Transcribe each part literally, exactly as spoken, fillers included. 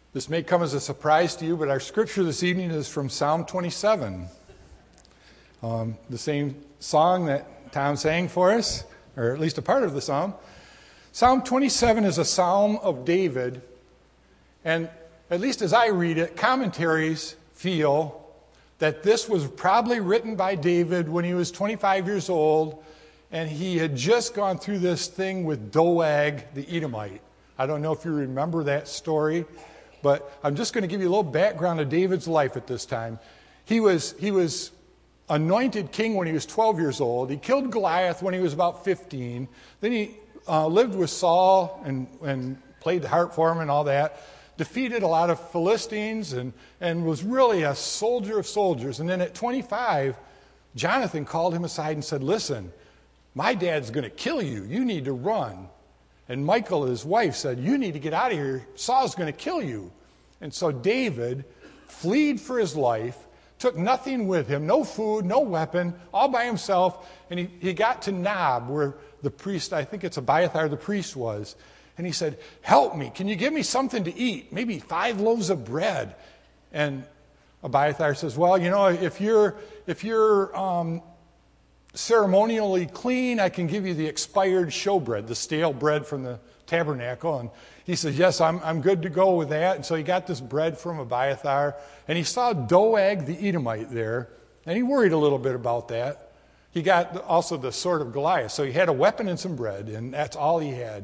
This may come as a surprise to you, but our scripture this evening is from Psalm twenty-seven. Um, the same song that Tom sang for us, or at least a part of the psalm. Psalm twenty-seven is a psalm of David, and at least as I read it, commentaries feel that this was probably written by David when he was twenty-five years old, and he had just gone through this thing with Doeg the Edomite. I don't know if you remember that story, but I'm just going to give you a little background of David's life at this time. He was, he was anointed king when he was twelve years old. He killed Goliath when he was about fifteen. Then he uh, lived with Saul and, and played the harp for him and all that. Defeated a lot of Philistines and, and was really a soldier of soldiers. And then at twenty-five, Jonathan called him aside and said, "Listen, my dad's going to kill you. You need to run." And Michal, his wife, said, "You need to get out of here. Saul's going to kill you." And so David fled for his life, took nothing with him, no food, no weapon, all by himself. And he, he got to Nob, where the priest, I think it's Abiathar the priest was. And he said, "Help me. Can you give me something to eat? Maybe five loaves of bread." And Abiathar says, "Well, you know, if you're, if you're um, ceremonially clean, I can give you the expired showbread, the stale bread from the tabernacle." And he says, "Yes, I'm, I'm good to go with that." And so he got this bread from Abiathar, and he saw Doeg the Edomite there, and he worried a little bit about that. He got also the sword of Goliath, so he had a weapon and some bread, and that's all he had.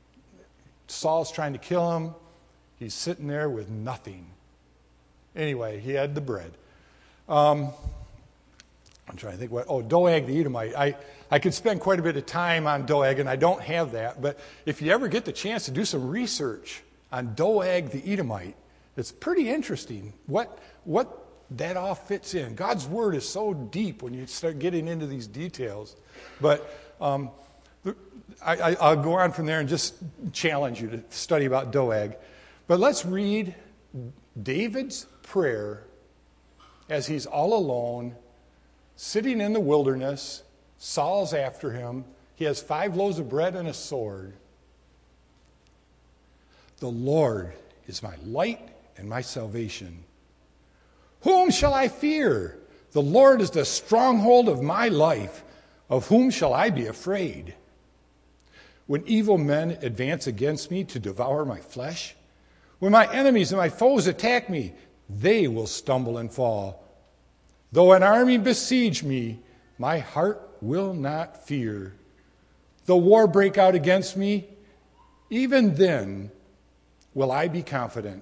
Saul's trying to kill him. He's sitting there with nothing. Anyway, he had the bread. Um, I'm trying to think what, oh, Doeg the Edomite. I, I could spend quite a bit of time on Doeg, and I don't have that. But if you ever get the chance to do some research on Doeg the Edomite, it's pretty interesting what, what that all fits in. God's word is so deep when you start getting into these details. But um, I, I, I'll go on from there and just challenge you to study about Doeg. But let's read David's prayer as he's all alone, sitting in the wilderness. Saul's after him. He has five loaves of bread and a sword. "The Lord is my light and my salvation. Whom shall I fear? The Lord is the stronghold of my life. Of whom shall I be afraid? When evil men advance against me to devour my flesh, when my enemies and my foes attack me, they will stumble and fall. Though an army besiege me, my heart will not fear. Though war break out against me, even then will I be confident.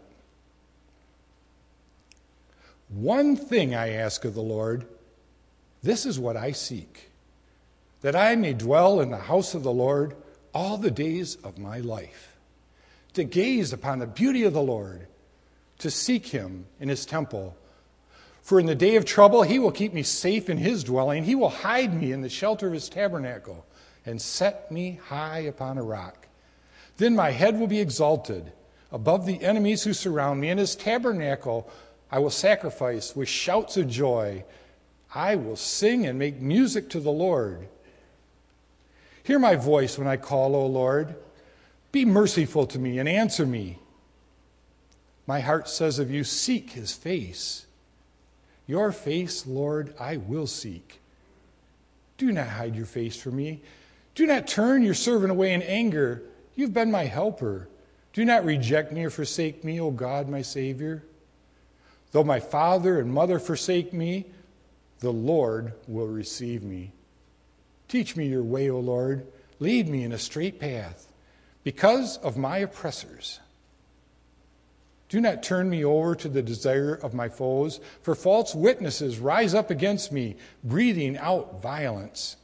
One thing I ask of the Lord, this is what I seek, that I may dwell in the house of the Lord all the days of my life, to gaze upon the beauty of the Lord, to seek him in his temple. For in the day of trouble, he will keep me safe in his dwelling. He will hide me in the shelter of his tabernacle and set me high upon a rock. Then my head will be exalted above the enemies who surround me. In his tabernacle, I will sacrifice with shouts of joy. I will sing and make music to the Lord. Hear my voice when I call, O Lord. Be merciful to me and answer me. My heart says of you, seek his face. Your face, Lord, I will seek. Do not hide your face from me. Do not turn your servant away in anger. You've been my helper. Do not reject me or forsake me, O God, my Savior. Though my father and mother forsake me, the Lord will receive me. Teach me your way, O Lord. Lead me in a straight path because of my oppressors. Do not turn me over to the desire of my foes, for false witnesses rise up against me, breathing out violence.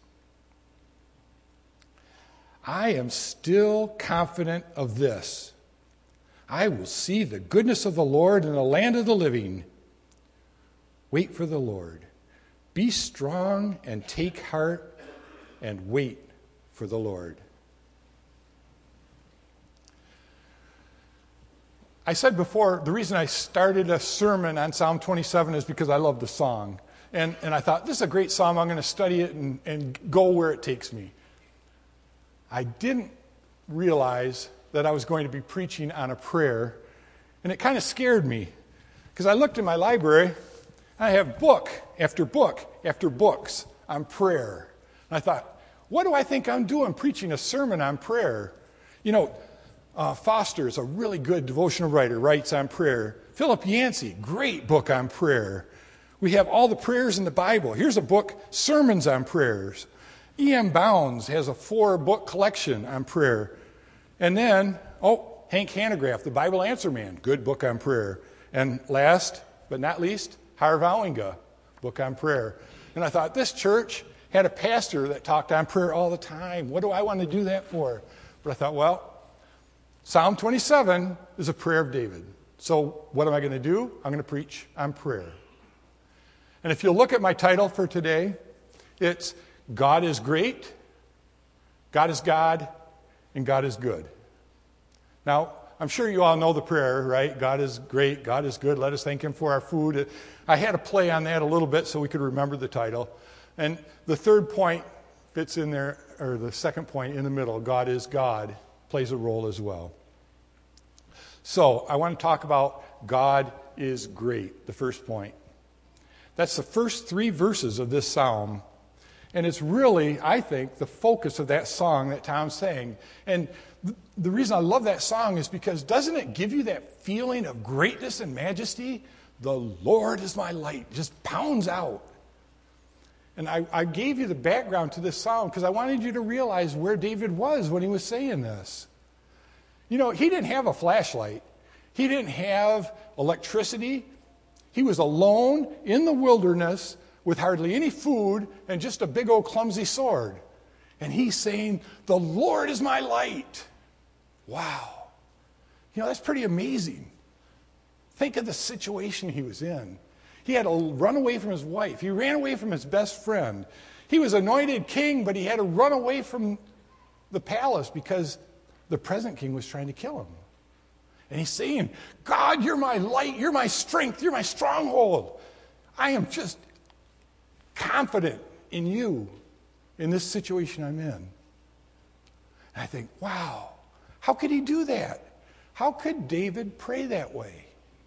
I am still confident of this. I will see the goodness of the Lord in the land of the living. Wait for the Lord. Be strong and take heart and wait for the Lord. I said before, the reason I started a sermon on Psalm twenty-seven is because I love the song. And, and I thought, this is a great psalm. I'm going to study it and, and go where it takes me. I didn't realize that I was going to be preaching on a prayer And it kind of scared me because I looked in my library and I have book after book after books on prayer. And I thought, what do I think I'm doing preaching a sermon on prayer? You know, uh, Foster's a really good devotional writer, writes on prayer. Philip Yancey, great book on prayer. We have all the prayers in the Bible. Here's a book, Sermons on Prayers. E M Bounds has a four-book collection on prayer. And then, oh, Hank Hanegraaff, The Bible Answer Man, good book on prayer. And last but not least, Harv Ouwenga, book on prayer. And I thought, this church had a pastor that talked on prayer all the time. What do I want to do that for? But I thought, well, Psalm twenty-seven is a prayer of David. So what am I going to do? I'm going to preach on prayer. And if you'll look at my title for today, it's God is Great, God is God, and God is Good. Now, I'm sure you all know the prayer, right? God is great, God is good, let us thank him for our food. I had to play on that a little bit so we could remember the title. And the third point fits in there, or the second point in the middle, God is God, plays a role as well. So, I want to talk about God is great, the first point. That's the first three verses of this psalm. And it's really, I think, the focus of that song that Tom sang. And th- the reason I love that song is because doesn't it give you that feeling of greatness and majesty? The Lord is my light. It just pounds out. And I, I gave you the background to this song because I wanted you to realize where David was when he was saying this. You know, he didn't have a flashlight. He didn't have electricity. He was alone in the wilderness with hardly any food and just a big old clumsy sword. And he's saying, the Lord is my light. Wow. You know, that's pretty amazing. Think of the situation he was in. He had to run away from his wife. He ran away from his best friend. He was anointed king, but he had to run away from the palace because the present king was trying to kill him. And he's saying, God, you're my light, you're my strength, you're my stronghold. I am just confident in you in this situation I'm in. And I think, wow, how could he do that? How could David pray that way?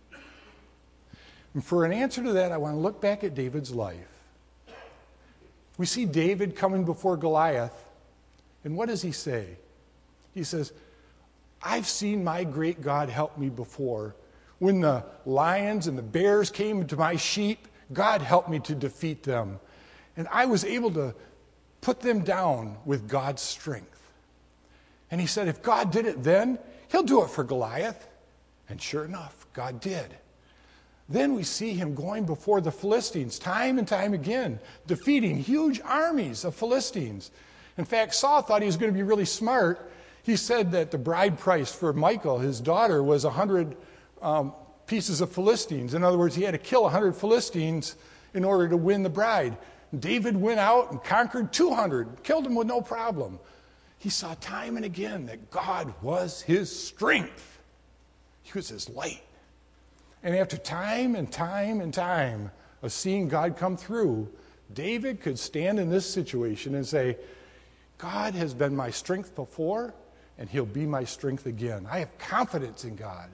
And for an answer to that, I want to look back at David's life. We see David coming before Goliath, and what does he say? He says, I've seen my great God help me before. When the lions and the bears came to my sheep, God helped me to defeat them. And I was able to put them down with God's strength. And he said, if God did it then, he'll do it for Goliath. And sure enough, God did. Then we see him going before the Philistines time and time again, defeating huge armies of Philistines. In fact, Saul thought he was going to be really smart. He said that the bride price for Michal, his daughter, was one hundred um, pieces of Philistines. In other words, he had to kill one hundred Philistines in order to win the bride. David went out and conquered two hundred, killed them with no problem. He saw time and again that God was his strength. He was his light. And after time and time and time of seeing God come through, David could stand in this situation and say, God has been my strength before, and he'll be my strength again. I have confidence in God.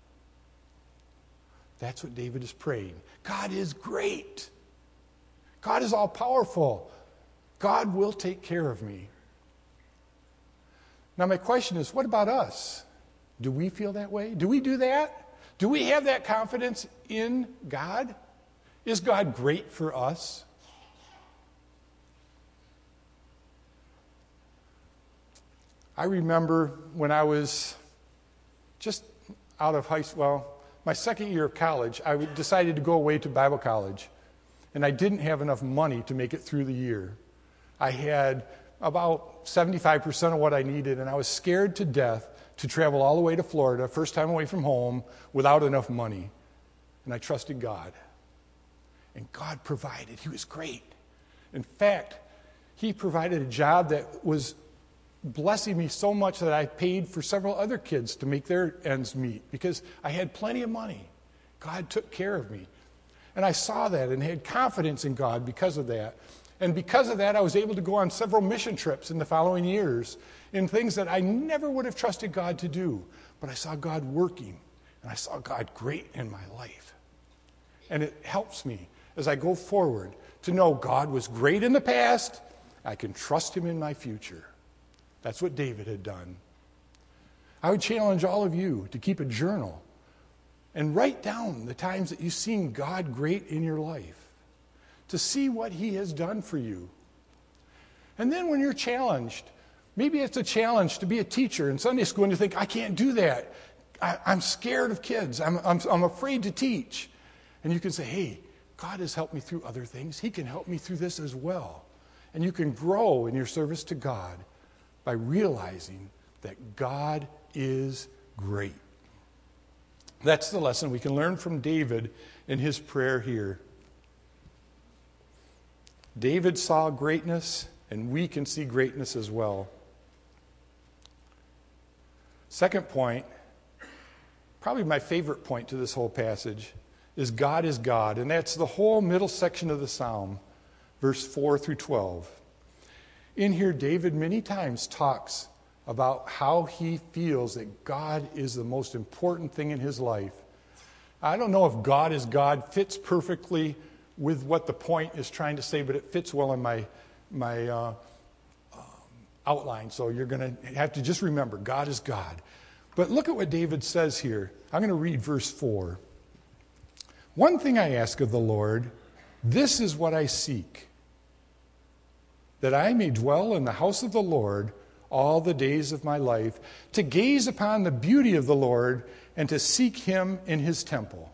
That's what David is praying. God is great. God is all-powerful. God will take care of me. Now my question is, what about us? Do we feel that way? Do we do that? Do we have that confidence in God? Is God great for us? I remember when I was just out of high school, well, my second year of college, I decided to go away to Bible college. And I didn't have enough money to make it through the year. I had about seventy-five percent of what I needed, and I was scared to death to travel all the way to Florida, first time away from home, without enough money. And I trusted God. And God provided. He was great. In fact, he provided a job that was blessing me so much that I paid for several other kids to make their ends meet because I had plenty of money. God took care of me. And I saw that and had confidence in God because of that. And because of that, I was able to go on several mission trips in the following years in things that I never would have trusted God to do. But I saw God working. And I saw God great in my life. And it helps me as I go forward to know God was great in the past. I can trust him in my future. That's what David had done. I would challenge all of you to keep a journal and write down the times that you've seen God great in your life, to see what he has done for you. And then when you're challenged, maybe it's a challenge to be a teacher in Sunday school and you think, I can't do that. I, I'm scared of kids. I'm, I'm, I'm afraid to teach. And you can say, hey, God has helped me through other things. He can help me through this as well. And you can grow in your service to God by realizing that God is great. That's the lesson we can learn from David in his prayer here. David saw greatness, and we can see greatness as well. Second point, probably my favorite point to this whole passage, is God is God. And that's the whole middle section of the psalm, verse four through twelve. In here, David many times talks about how he feels that God is the most important thing in his life. I don't know if God is God fits perfectly with what the point is trying to say, but it fits well in my, my uh, um, outline. So you're going to have to just remember, God is God. But look at what David says here. I'm going to read verse four. One thing I ask of the Lord, this is what I seek, that I may dwell in the house of the Lord all the days of my life, to gaze upon the beauty of the Lord and to seek him in his temple.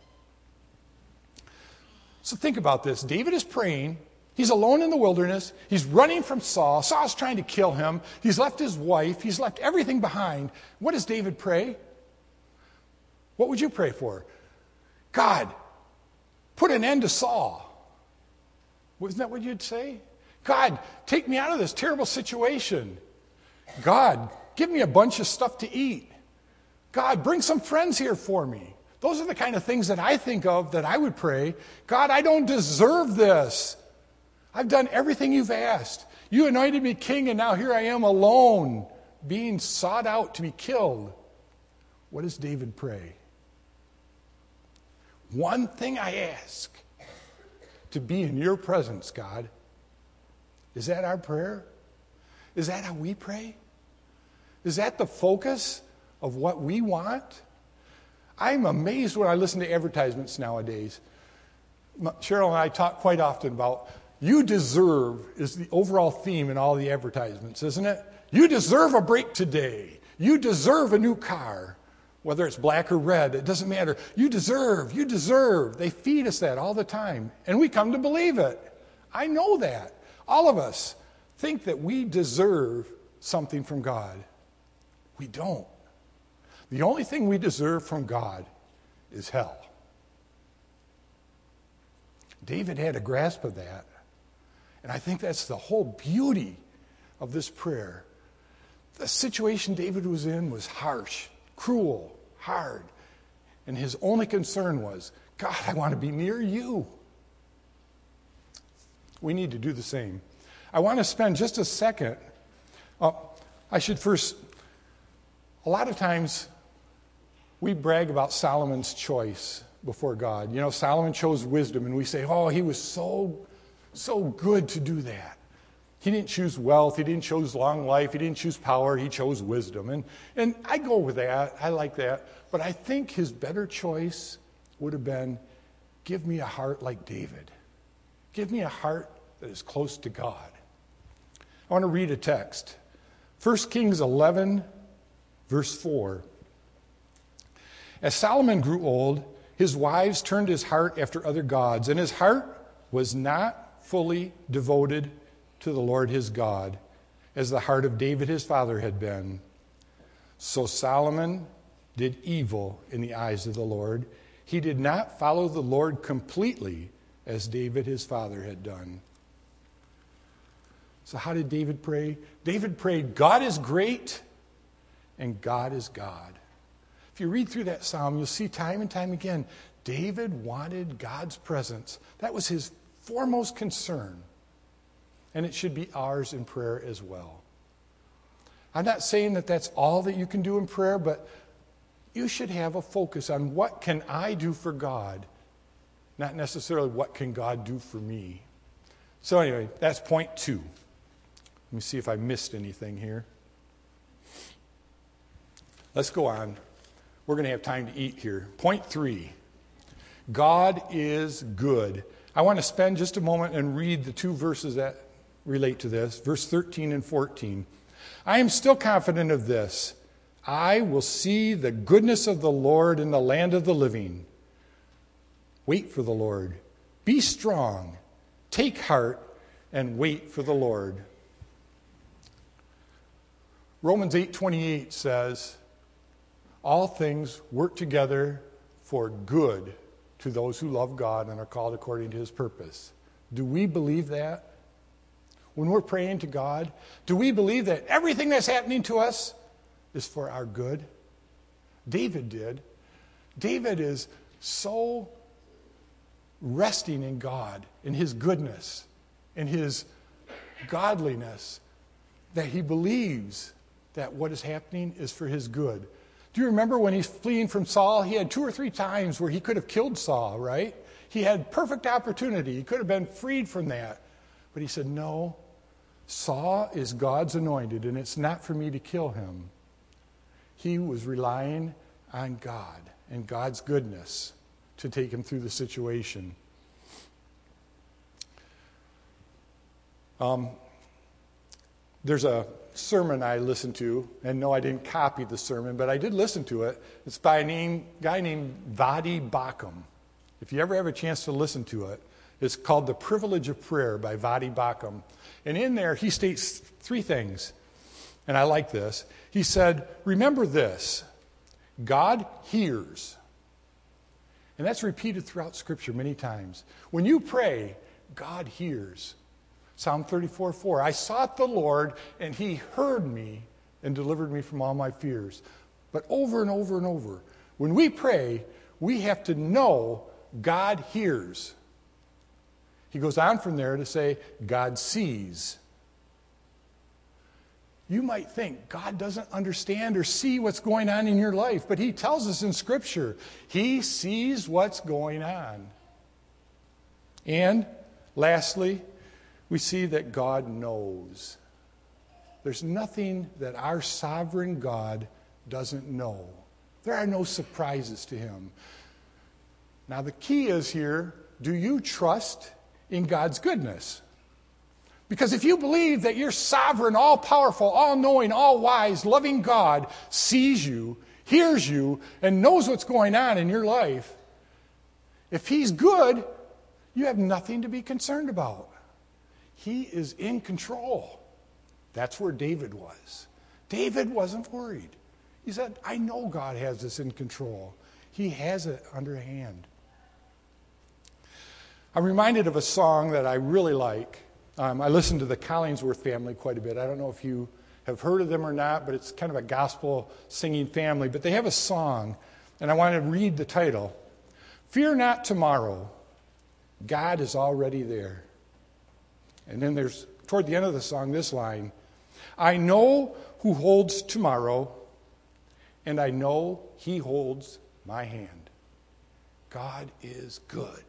So think about this. David is praying. He's alone in the wilderness. He's running from Saul. Saul's trying to kill him. He's left his wife. He's left everything behind. What does David pray? What would you pray for? God, put an end to Saul. Wasn't that what you'd say? God, take me out of this terrible situation. God, give me a bunch of stuff to eat. God, bring some friends here for me. Those are the kind of things that I think of that I would pray. God, I don't deserve this. I've done everything you've asked. You anointed me king, and now here I am alone, being sought out to be killed. What does David pray? One thing I ask, to be in your presence, God. Is that our prayer? Is that how we pray? Is that the focus of what we want? I'm amazed when I listen to advertisements nowadays. Cheryl and I talk quite often about you deserve is the overall theme in all the advertisements, isn't it? You deserve a break today. You deserve a new car. Whether it's black or red, it doesn't matter. You deserve, you deserve. They feed us that all the time. And we come to believe it. I know that. All of us think that we deserve something from God. We don't. The only thing we deserve from God is hell. David had a grasp of that. And I think that's the whole beauty of this prayer. The situation David was in was harsh, cruel, hard. And his only concern was, God, I want to be near you. We need to do the same. I want to spend just a second. Uh, I should first, a lot of times we brag about Solomon's choice before God. You know, Solomon chose wisdom, and we say, oh, he was so, so good to do that. He didn't choose wealth. He didn't choose long life. He didn't choose power. He chose wisdom. And, and I go with that. I like that. But I think his better choice would have been, give me a heart like David. Give me a heart that is close to God. I want to read a text. First Kings eleven, verse four. As Solomon grew old, his wives turned his heart after other gods, and his heart was not fully devoted to the Lord his God, as the heart of David his father had been. So Solomon did evil in the eyes of the Lord. He did not follow the Lord completely, as David his father had done. So how did David pray? David prayed, God is great and God is God. If you read through that psalm, you'll see time and time again, David wanted God's presence. That was his foremost concern. And it should be ours in prayer as well. I'm not saying that that's all that you can do in prayer, but you should have a focus on what can I do for God, not necessarily what can God do for me. So anyway, that's point two. Let me see if I missed anything here. Let's go on. We're going to have time to eat here. Point three. God is good. I want to spend just a moment and read the two verses that relate to this, verse thirteen and fourteen. I am still confident of this. I will see the goodness of the Lord in the land of the living. Wait for the Lord. Be strong. Take heart and wait for the Lord. Romans eight twenty-eight says, all things work together for good to those who love God and are called according to his purpose. Do we believe that? When we're praying to God, do we believe that everything that's happening to us is for our good? David did. David is so resting in God, in his goodness, in his godliness, that he believes that what is happening is for his good. Do you remember when he's fleeing from Saul? He had two or three times where he could have killed Saul, right? He had perfect opportunity. He could have been freed from that. But he said, no, Saul is God's anointed, and it's not for me to kill him. He was relying on God and God's goodness to take him through the situation. Um, there's a sermon I listened to, and no, I didn't copy the sermon, but I did listen to it. It's by a name, guy named Voddie Baucham. If you ever have a chance to listen to it, it's called The Privilege of Prayer by Voddie Baucham. And in there, he states three things, and I like this. He said, remember this, God hears. And that's repeated throughout Scripture many times. When you pray, God hears. Psalm thirty-four four, I sought the Lord, and he heard me and delivered me from all my fears. But over and over and over, when we pray, we have to know God hears. He goes on from there to say, God sees. You might think God doesn't understand or see what's going on in your life, but he tells us in Scripture, he sees what's going on. And lastly, we see that God knows. There's nothing that our sovereign God doesn't know. There are no surprises to him. Now the key is here, do you trust in God's goodness? Because if you believe that your sovereign, all-powerful, all-knowing, all-wise, loving God sees you, hears you, and knows what's going on in your life, if he's good, you have nothing to be concerned about. He is in control. That's where David was. David wasn't worried. He said, I know God has this in control. He has it under hand. I'm reminded of a song that I really like. Um, I listen to the Collingsworth family quite a bit. I don't know if you have heard of them or not, but it's kind of a gospel singing family. But they have a song, and I want to read the title. Fear not tomorrow. God is already there. And then there's, toward the end of the song, this line. I know who holds tomorrow, and I know he holds my hand. God is good.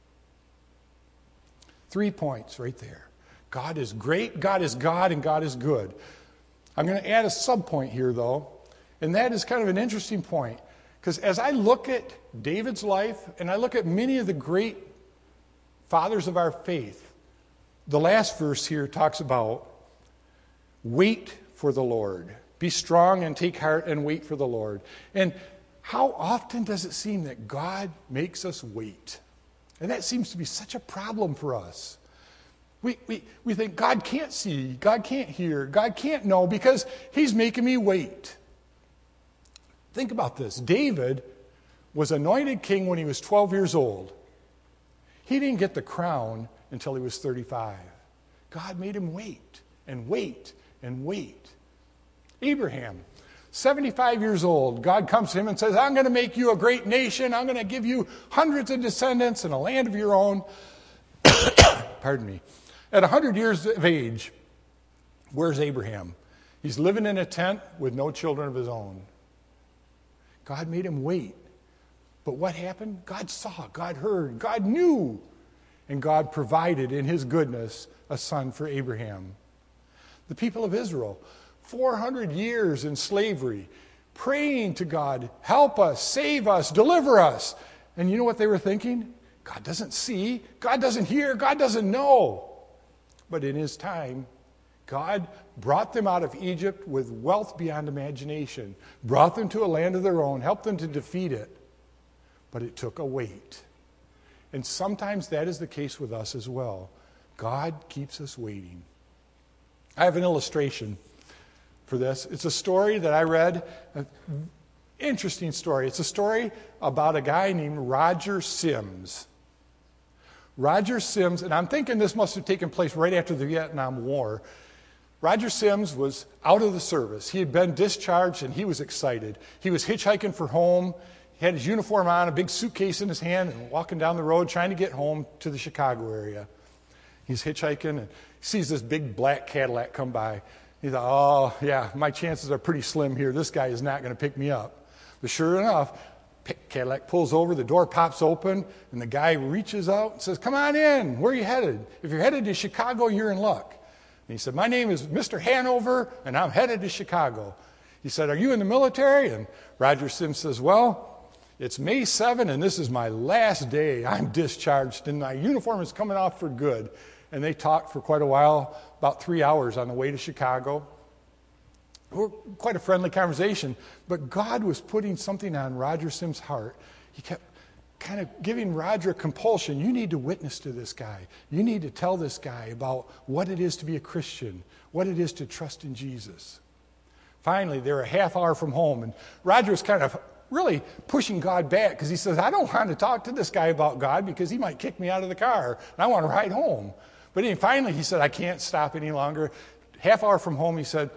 Three points right there. God is great, God is God, and God is good. I'm going to add a sub-point here, though, and that is kind of an interesting point. Because as I look at David's life, and I look at many of the great fathers of our faith, the last verse here talks about wait for the Lord. Be strong and take heart and wait for the Lord. And how often does it seem that God makes us wait? And that seems to be such a problem for us. We, we, we think God can't see, God can't hear, God can't know because he's making me wait. Think about this. David was anointed king when he was twelve years old. He didn't get the crown until he was thirty-five. God made him wait and wait and wait. Abraham, seventy-five years old, God comes to him and says, I'm going to make you a great nation. I'm going to give you hundreds of descendants and a land of your own. Pardon me. At one hundred years of age, where's Abraham? He's living in a tent with no children of his own. God made him wait. But what happened? God saw, God heard, God knew. And God provided in his goodness a son for Abraham. The people of Israel, four hundred years in slavery, praying to God, help us, save us, deliver us. And you know what they were thinking? God doesn't see, God doesn't hear, God doesn't know. But in his time, God brought them out of Egypt with wealth beyond imagination, brought them to a land of their own, helped them to defeat it. But it took a wait. And sometimes that is the case with us as well. God keeps us waiting. I have an illustration for this. It's a story that I read, an interesting story. It's a story about a guy named Roger Sims. Roger Sims, and I'm thinking this must have taken place right after the Vietnam War. Roger Sims was out of the service. He had been discharged and he was excited. He was hitchhiking for home. He had his uniform on, a big suitcase in his hand, and walking down the road trying to get home to the Chicago area. He's hitchhiking and sees this big black Cadillac come by. He thought, oh, yeah, my chances are pretty slim here. This guy is not going to pick me up. But sure enough, Cadillac pulls over, the door pops open, and the guy reaches out and says, come on in. Where are you headed? If you're headed to Chicago, you're in luck. And he said, my name is Mister Hanover, and I'm headed to Chicago. He said, are you in the military? And Roger Sims says, well, it's May seventh, and this is my last day. I'm discharged, and my uniform is coming off for good. And they talked for quite a while, about three hours on the way to Chicago. Quite a friendly conversation, but God was putting something on Roger Sims' heart. He kept kind of giving Roger a compulsion. You need to witness to this guy. You need to tell this guy about what it is to be a Christian, what it is to trust in Jesus. Finally, they're a half hour from home, and Roger was kind of really pushing God back because he says, I don't want to talk to this guy about God because he might kick me out of the car, and I want to ride home. But then finally he said, I can't stop any longer. Half hour from home, he said,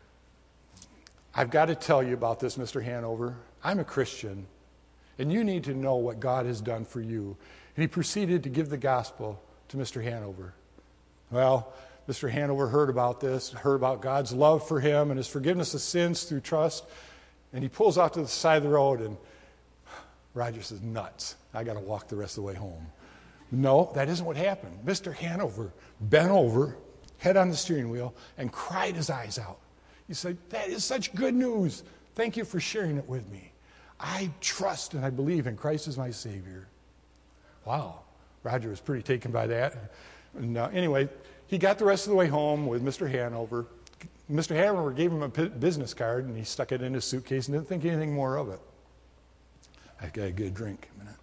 I've got to tell you about this, Mister Hanover. I'm a Christian, and you need to know what God has done for you. And he proceeded to give the gospel to Mister Hanover. Well, Mister Hanover heard about this, heard about God's love for him and his forgiveness of sins through trust, and he pulls out to the side of the road, and Roger says, nuts. I got to walk the rest of the way home. No, that isn't what happened. Mister Hanover bent over, head on the steering wheel, and cried his eyes out. He said, that is such good news. Thank you for sharing it with me. I trust and I believe in Christ as my Savior. Wow. Roger was pretty taken by that. And uh, anyway, he got the rest of the way home with Mister Hanover. Mister Hanover gave him a business card, and he stuck it in his suitcase and didn't think anything more of it. I got a good drink a minute.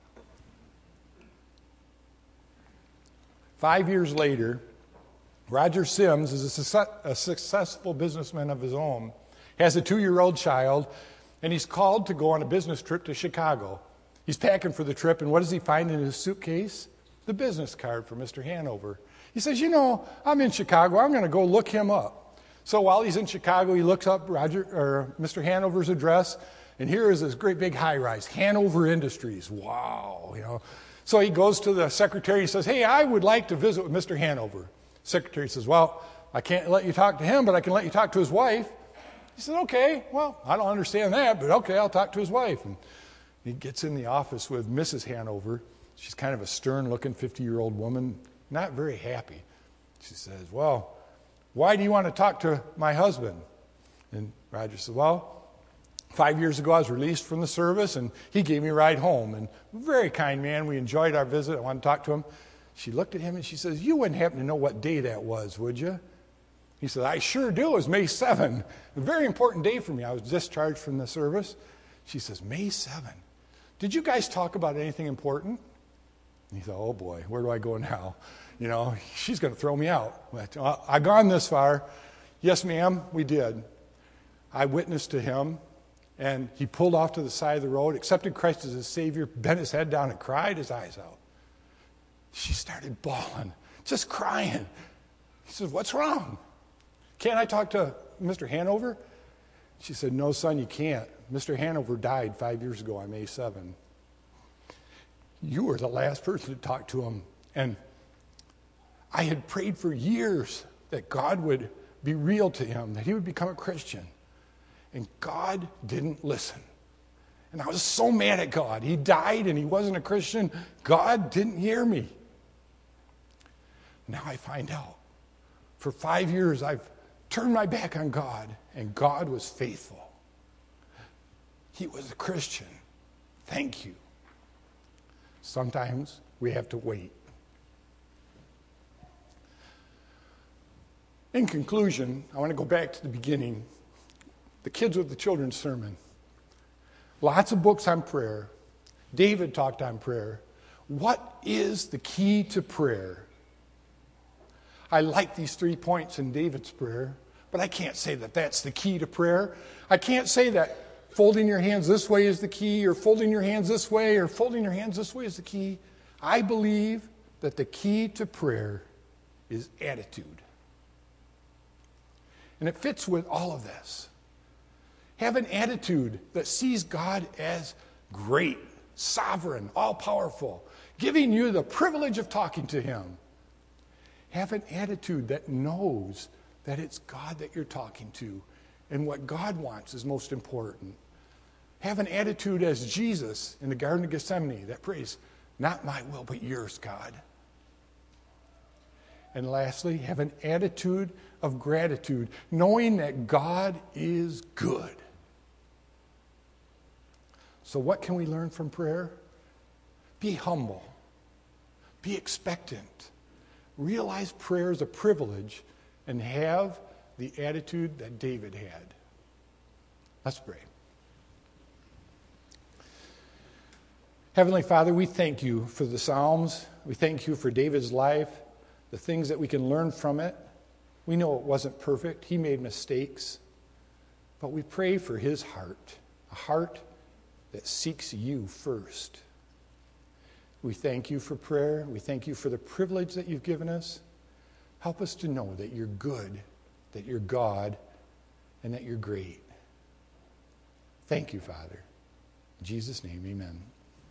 Five years later, Roger Sims is a, success, a successful businessman of his own, has a two-year-old child, and he's called to go on a business trip to Chicago. He's packing for the trip, and what does he find in his suitcase? The business card for Mister Hanover. He says, you know, I'm in Chicago. I'm going to go look him up. So while he's in Chicago, he looks up Roger or Mister Hanover's address, and here is this great big high-rise, Hanover Industries. Wow, you know. So he goes to the secretary and says, hey, I would like to visit with Mister Hanover. Secretary says, well, I can't let you talk to him, but I can let you talk to his wife. He said, okay, well, I don't understand that, but okay, I'll talk to his wife. And he gets in the office with Missus Hanover. She's kind of a stern-looking fifty-year-old woman, not very happy. She says, well, why do you want to talk to my husband? And Roger said, well, five years ago I was released from the service, and he gave me a ride home. And very kind man, we enjoyed our visit. I wanted to talk to him. She looked at him and she says, you wouldn't happen to know what day that was, would you? He said, I sure do. It was May seventh. A very important day for me. I was discharged from the service. She says, May seventh. Did you guys talk about anything important? And he thought, oh boy, where do I go now? You know, she's going to throw me out. But, uh, I've gone this far. Yes, ma'am, we did. I witnessed to him, and he pulled off to the side of the road, accepted Christ as his Savior, bent his head down and cried his eyes out. She started bawling, just crying. He said, what's wrong? Can't I talk to Mister Hanover? She said, no, son, you can't. Mister Hanover died five years ago on May seventh. You were the last person to talk to him. And I had prayed for years that God would be real to him, that he would become a Christian. And God didn't listen. And I was so mad at God. He died and he wasn't a Christian. God didn't hear me. Now I find out. For five years, I've turned my back on God, and God was faithful. He was a Christian. Thank you. Sometimes we have to wait. In conclusion, I want to go back to the beginning. The kids with the children's sermon. Lots of books on prayer. David talked on prayer. What is the key to prayer? I like these three points in David's prayer, but I can't say that that's the key to prayer. I can't say that folding your hands this way is the key, or folding your hands this way, or folding your hands this way is the key. I believe that the key to prayer is attitude. And it fits with all of this. Have an attitude that sees God as great, sovereign, all-powerful, giving you the privilege of talking to him. Have an attitude that knows that it's God that you're talking to, and what God wants is most important. Have an attitude as Jesus in the Garden of Gethsemane that prays, not my will, but yours, God. And lastly, have an attitude of gratitude, knowing that God is good. So what can we learn from prayer? Be humble. Be expectant. Realize prayer is a privilege, and have the attitude that David had. Let's pray. Heavenly Father, we thank you for the Psalms. We thank you for David's life, the things that we can learn from it. We know it wasn't perfect. He made mistakes. But we pray for his heart, a heart that seeks you first. We thank you for prayer. We thank you for the privilege that you've given us. Help us to know that you're good, that you're God, and that you're great. Thank you, Father. In Jesus' name, amen.